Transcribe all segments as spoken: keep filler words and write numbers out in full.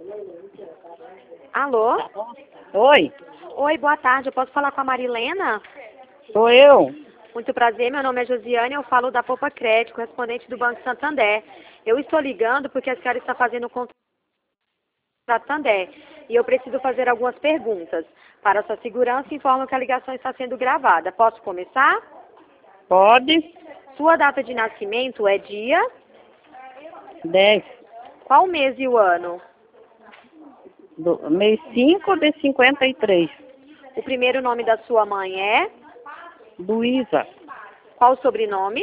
Alô? Oi, Oi, boa tarde. Eu posso falar com a Marilena? sou eu. Muito prazer, meu nome é Josiane, eu falo da Poupa Crédito, correspondente do Banco Santander. Eu estou ligando porque a senhora está fazendo o contrato com o Santander e eu preciso fazer algumas perguntas. Para sua segurança, informo que a ligação está sendo gravada. Posso começar? Pode? Sua data de nascimento é dia? dez. Qual mês e o ano? Do, mês cinco de cinquenta e três. O primeiro nome da sua mãe é? Luísa. Qual o sobrenome?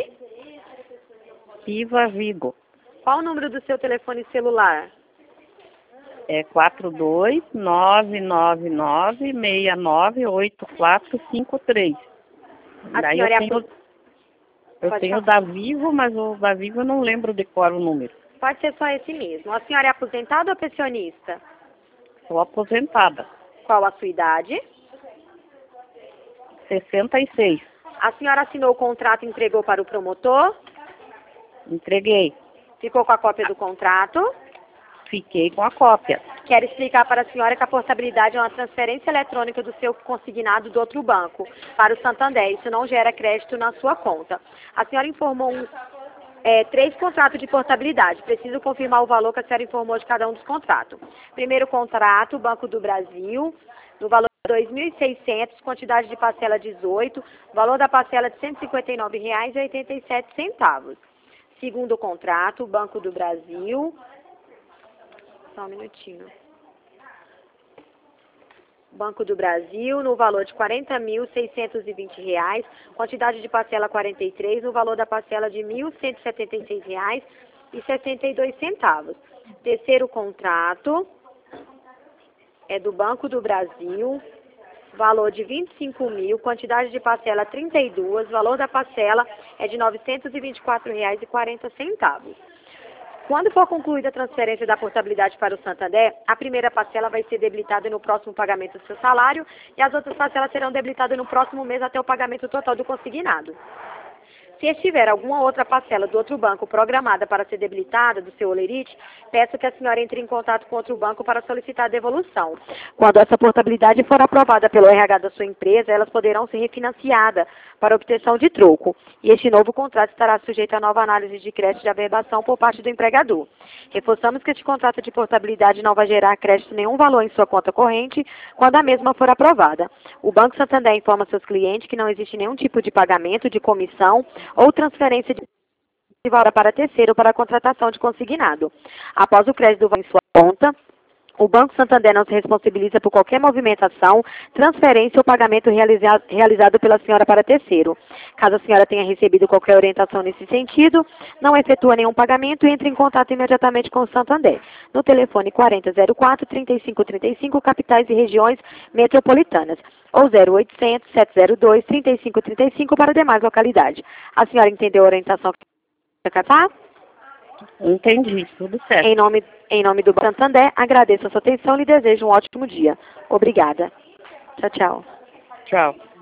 Iva Vigo. Qual o número do seu telefone celular? É quatro dois nove nove nove seis nove oito quatro cinco três. A Daí eu senhora é tenho, apo- eu Pode tenho o falar. da Vivo, mas o da Vivo eu não lembro de qual o número. Pode ser só esse mesmo. A senhora é aposentada ou pensionista? Sou aposentada. Qual a sua idade? sessenta e seis. A senhora assinou o contrato e entregou para o promotor? Entreguei. Ficou com a cópia do contrato? Fiquei com a cópia. Quero explicar para a senhora que a portabilidade é uma transferência eletrônica do seu consignado do outro banco para o Santander. Isso não gera crédito na sua conta. A senhora informou um, é, três contratos de portabilidade. Preciso confirmar o valor que a senhora informou de cada um dos contratos. Primeiro contrato, Banco do Brasil, no valor de dois mil e seiscentos, quantidade de parcela dezoito, valor da parcela de cento e cinquenta e nove reais e oitenta e sete centavos. Segundo contrato, Banco do Brasil. Só um minutinho. Banco do Brasil, no valor de quarenta mil seiscentos e vinte reais, quantidade de parcela quarenta e três, no valor da parcela de mil cento e setenta e seis reais e sessenta e dois centavos. Terceiro contrato é do Banco do Brasil, valor de vinte e cinco mil, quantidade de parcela trinta e dois, valor da parcela é de novecentos e vinte e quatro reais e quarenta centavos. Quando for concluída a transferência da portabilidade para o Santander, a primeira parcela vai ser debilitada no próximo pagamento do seu salário e as outras parcelas serão debilitadas no próximo mês até o pagamento total do consignado. Se estiver alguma outra parcela do outro banco programada para ser debilitada do seu holerite, peço que a senhora entre em contato com outro banco para solicitar a devolução. Quando essa portabilidade for aprovada pelo R H da sua empresa, elas poderão ser refinanciadas para obtenção de troco. E este novo contrato estará sujeito a nova análise de crédito de averbação por parte do empregador. Reforçamos que este contrato de portabilidade não vai gerar crédito nenhum valor em sua conta corrente quando a mesma for aprovada. O Banco Santander informa seus clientes que não existe nenhum tipo de pagamento, de comissão ou transferência de valor para terceiro para a contratação de consignado. Após o crédito em sua conta, o Banco Santander não se responsabiliza por qualquer movimentação, transferência ou pagamento realiza- realizado pela senhora para terceiro. Caso a senhora tenha recebido qualquer orientação nesse sentido, não efetua nenhum pagamento e entre em contato imediatamente com o Santander, no telefone quarenta zero quatro, trinta e cinco trinta e cinco, capitais e regiões metropolitanas, ou zero oitocentos, sete zero dois, trinta e cinco trinta e cinco para demais localidades. A senhora entendeu a orientação que você quer passar? Entendi, tudo certo. Em nome, em nome do Banco Santander, agradeço a sua atenção e lhe desejo um ótimo dia. Obrigada. Tchau, tchau. Tchau.